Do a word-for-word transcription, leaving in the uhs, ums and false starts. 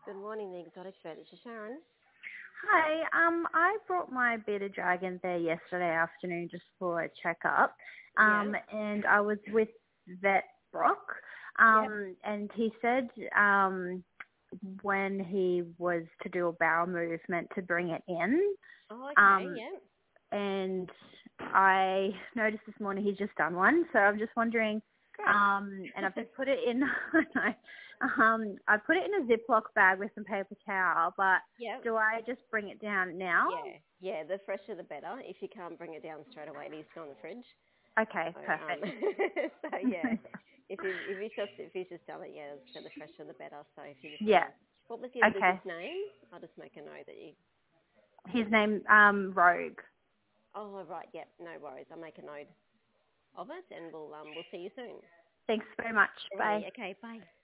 Good morning, the exotic bird. This is Sharon. Hi, um, I brought my bearded dragon there yesterday afternoon just for a checkup, Yeah. um, and I was with vet Brock, Yep. um, and he said um, when he was to do a bowel movement to bring it in, Oh, okay. um, Yeah. and I noticed this morning he's just done one, so I'm just wondering. Great. Um, and I've just put it in. um, I put it in a Ziploc bag with some paper towel. But Yep. do I just bring it down now? Yeah. Yeah. The fresher, the better. If you can't bring it down straight away, it needs to go in the fridge. Okay, So, um, perfect. so yeah. If you if he's just if he's just done it, yeah, so the fresher, the better. So if you just Yeah. um, what was your Okay. lizard's name? I'll just make a note that you. His name, um, Rogue. Oh, right. Yep. No worries. I'll make a note of it, and we'll um we'll see you soon. Thanks very much. Bye. Alrighty. Okay. Bye.